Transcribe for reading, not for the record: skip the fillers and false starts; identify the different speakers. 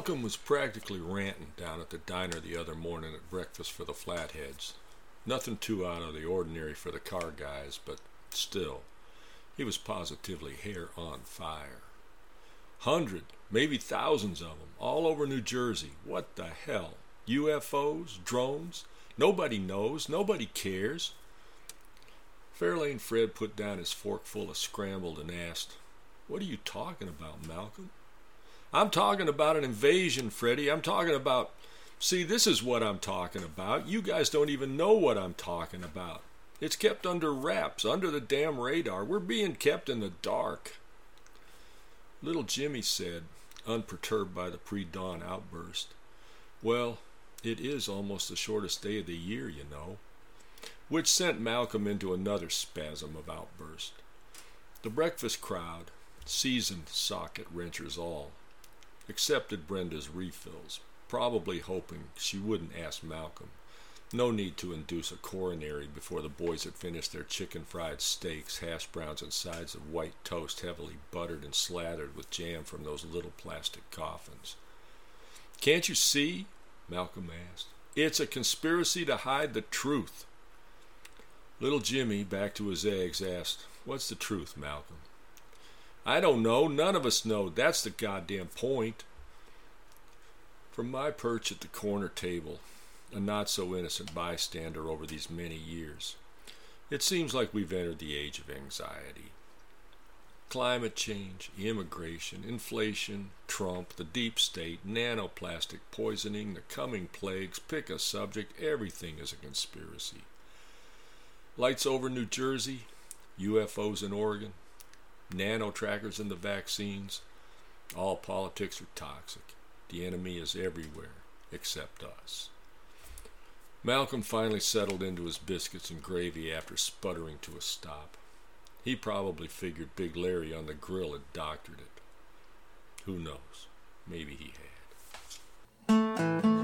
Speaker 1: Malcolm was practically ranting down at the diner the other morning at breakfast for the Flatheads. Nothing too out of the ordinary for the car guys, but still, he was positively hair on fire. 100, maybe thousands of them, all over New Jersey. What the hell? UFOs? Drones? Nobody knows. Nobody cares. Fairlane Fred put down his fork full of scrambled and asked, "What are you talking about, Malcolm?" "I'm talking about an invasion, Freddie. I'm talking about... See, this is what I'm talking about. You guys don't even know what I'm talking about. It's kept under wraps, under the damn radar. We're being kept in the dark." Little Jimmy said, unperturbed by the pre-dawn outburst, "Well, it is almost the shortest day of the year, you know." Which sent Malcolm into another spasm of outburst. The breakfast crowd, seasoned socket wrenchers all, accepted Brenda's refills, probably hoping she wouldn't ask Malcolm. No need to induce a coronary before the boys had finished their chicken fried steaks, hash browns, and sides of white toast heavily buttered and slathered with jam from those little plastic coffins. "Can't you see?" Malcolm asked. "It's a conspiracy to hide the truth." Little Jimmy, back to his eggs, asked, "What's the truth, Malcolm?" "I don't know. None of us know. That's the goddamn point." From my perch at the corner table, a not-so-innocent bystander over these many years, it seems like we've entered the age of anxiety. Climate change, immigration, inflation, Trump, the deep state, nanoplastic poisoning, the coming plagues, pick a subject, everything is a conspiracy. Lights over New Jersey, UFOs in Oregon, nano-trackers in the vaccines. All politics are toxic. The enemy is everywhere, except us. Malcolm finally settled into his biscuits and gravy after sputtering to a stop. He probably figured Big Larry on the grill had doctored it. Who knows? Maybe he had.